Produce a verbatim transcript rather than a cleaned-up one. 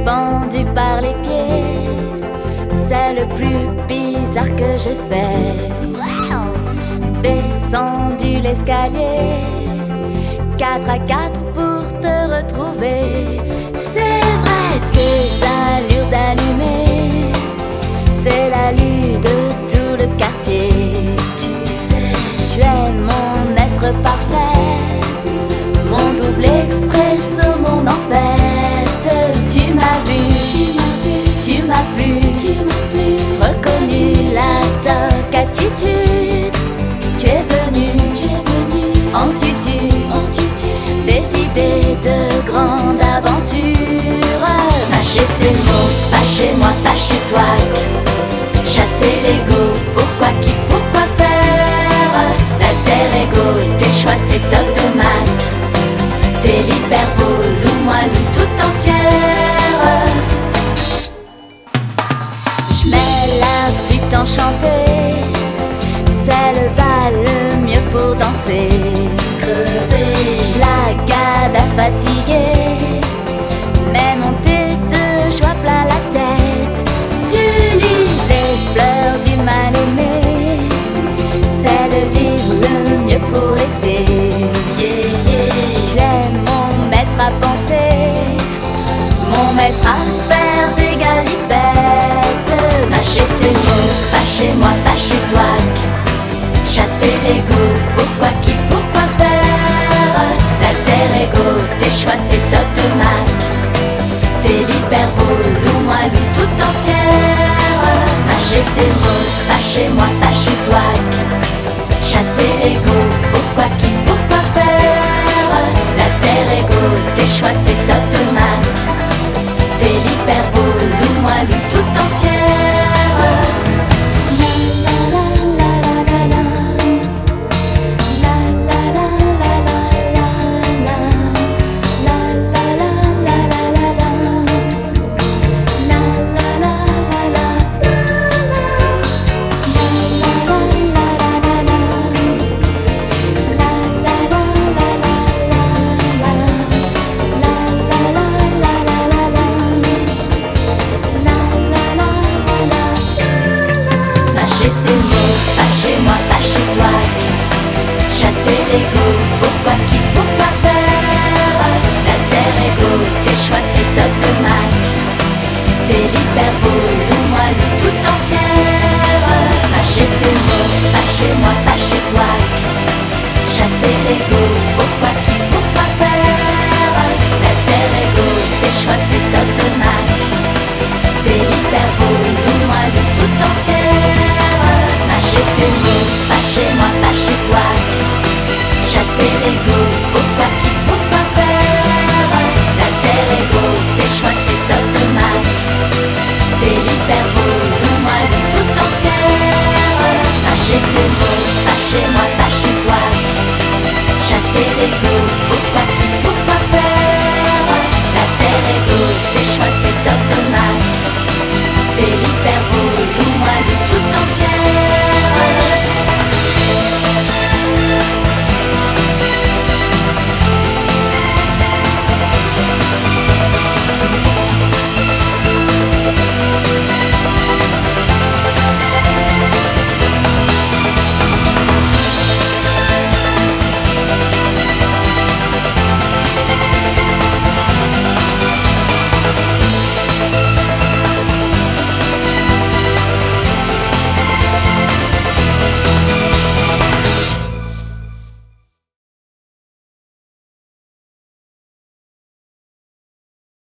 pendu par les pieds, c'est le plus bizarre que j'ai fait. Descendu l'escalier, quatre à quatre pour te retrouver. C'est vrai, tes allures d'allumé, c'est la lue de tout le quartier. Tu sais, tu es mon être parfait, mon double expresso, mon enfer. Tu m'as vu, tu m'as vu, tu m'as plu, tu m'as plu, reconnu la toque attitude. Tu es venu, tu es venu, en tutu, en tutu, décidé de grande aventure. Pas chez ces mots, pas chez moi, pas chez toi. Chasser l'ego, pourquoi qui, pourquoi faire. L'alter ego, tes choix c'est Doc de Mac. T'es l'hyperbole ou moi loue tout entière. J'mets la flûte enchantée, c'est le bal le mieux pour danser. Crever, la gade à fatiguer, mais monter de joie plein la tête. Tu lis les fleurs du mal-aimé, c'est le livre le mieux pour l'été. Yeah, yeah. Tu es mon maître à penser, mon maître à faire des galipettes. Mâcher ses mots, pas chez moi, pas chez toi. Chasser l'ego, pourquoi qui, pourquoi faire. L'alter ego, tes choix c'est Doc de Mac. T'es l'hyperbole ou moi loue tout entière. Mâcher ses mots, pas chez moi,